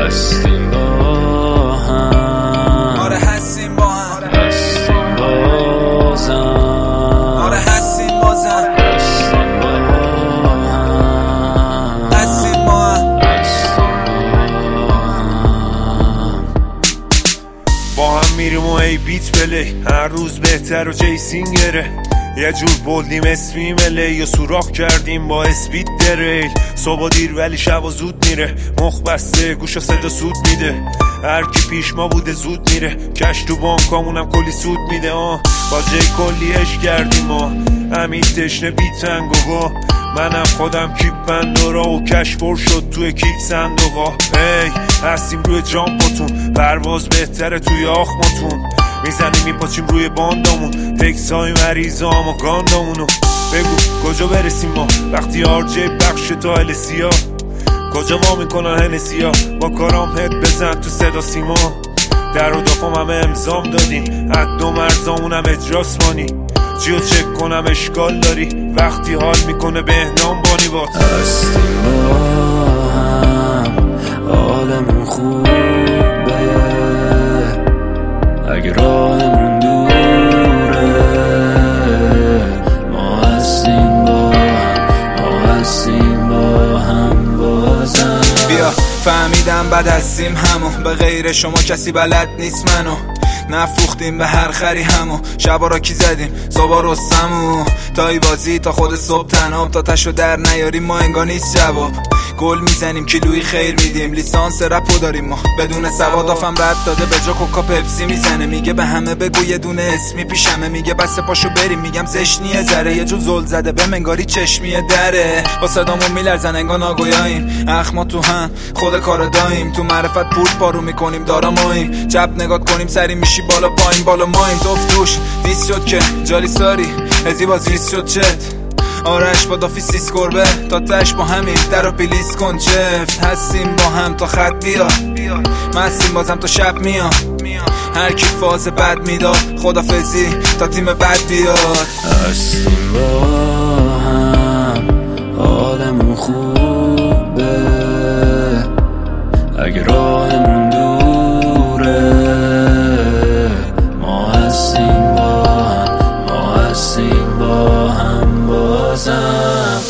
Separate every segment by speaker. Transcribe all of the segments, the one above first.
Speaker 1: هستیم با هم،
Speaker 2: آره هستیم با هم،
Speaker 1: هستیم بازم،
Speaker 2: آره هستیم بازم،
Speaker 1: هستیم با هم،
Speaker 2: هستیم با هم،
Speaker 1: هستیم
Speaker 3: با هم میریم و ای بیت بلی، هر روز بهتر و جیسینگره، یه جور بولدیم اسمی مله یا سوراخ کردیم با اسپید دریل. صبح دیر ولی شب و زود میره، مخ بسته گوش و صدا سود میده، هر کی پیش ما بوده زود میره، کش تو بانکامونم کلی سود میده. با جی کلی عشق کردیم ما، همین تشنه بی تنگ و با منم خودم کیپ بندارا و کش پر شد توی کیپ صندوقا. ای هستیم روی جامپاتون، پرواز بهتره توی آخماتون، میزنیم میپاچیم روی باندامون، تکس های مریضام و گاندامونو. بگو کجا برسیم ما وقتی آرجی بخش تا السیا، کجا ما میکنن هنسیا، با کارام هد بزن تو صدا سیما، در و دافام همه امضام دادیم، حد و مرزامون هم اجراسمانی، چیو چک کنم اشکال داری وقتی حال میکنه بهنام بانی بات.
Speaker 1: هستیم با هم، حالمون خوبه اگه راهمون دوره، ما هستیم با هم، ما هستیم با هم بازم.
Speaker 2: بیا فهمیدم بد هستیم همو، به غیر شما کسی بلد نیست منو، نفروختیم به هر خری همو، شبا را کی زدیم صبح رستمو، تایی بازی تا خود صبح تناب، تا تشو در نیاریم ما انگار نیست جواب، گل میزنیم کیلویی خیر میدیم، لیسانس رپو داریم ما بدون سواد، آفم رد داده به جا کوکا پپسی میزنه، میگه به همه بگو یه دونه اسمی پیشمه، میگه بس پاشو بریم، میگم زشنیه ذره، یه جو زل زده به منگاری چشمیه دره، با صدامون میلرزن انگار ناگویاییم، اخما تو هم خود کار داییم، تو معرفت پول پارو میکنیم دارا ماییم، جب نگات کنیم سری میشی بالا پایین، بالا ماییم دفت توش دیس شد که جالی ساری ازی بازیست شد چت، آرش با دافی سیس گربه تا تش با همین در رو پیلیس کن چفت، هستیم با هم تا خط بیا، مستیم بازم تا شب میاد، هر کی فاز بد میداد خدافزی تا تیم بد بیاد.
Speaker 1: هستیم با هم، حالمون خوبه اگه راهمون دوره، ما هستیم با هم، ما هستیم با هم بازم.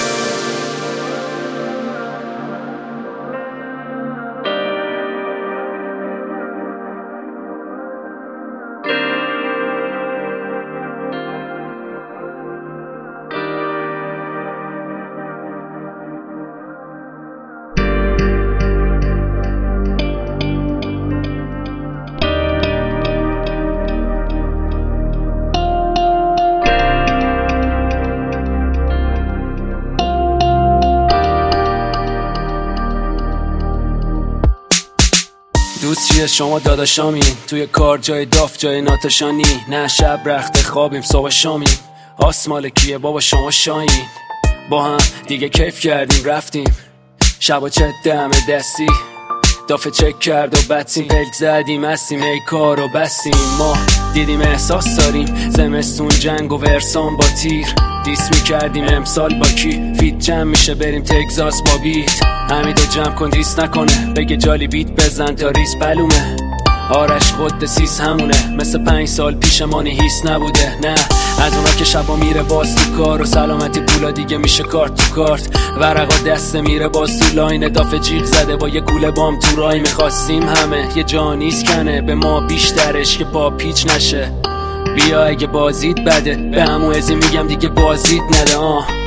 Speaker 1: دوست چیه شما داداشامین، توی کار جای داف جای ناتشانی، نه شب رخت خوابیم صبح شامیم، آسمال کیه بابا شما شاین، با هم دیگه کیف کردیم رفتیم، شب و چت دم دستی، دافه چک کرد و بطیم، پلک زدیم هستیم ای کار و بستیم، ما دیدیم احساس داریم، زمستون جنگ و ورسان با تیر، دیس می کردیم امسال با کی، فیت جمع میشه بریم تگزاس با بیت، حمیدو جمع کن دیس نکنه، بگه جالی بیت بزن تا ریس پلومه، آرش قدسیس همونه، مثل 5 سال پیش مانی هیس نبوده، نه از اونا که شبا میره باز تو کار، و سلامتی پولا دیگه میشه کارت تو کارت، ورقا دسته میره باز تو لاین، دافه جیغ زده با یه گوله بام تو رای، میخواستیم همه یه جانیز کنه، به ما بیشترش که پا پیچ نشه، بیا اگه بازیت بده به همو ازی میگم دیگه بازیت نده،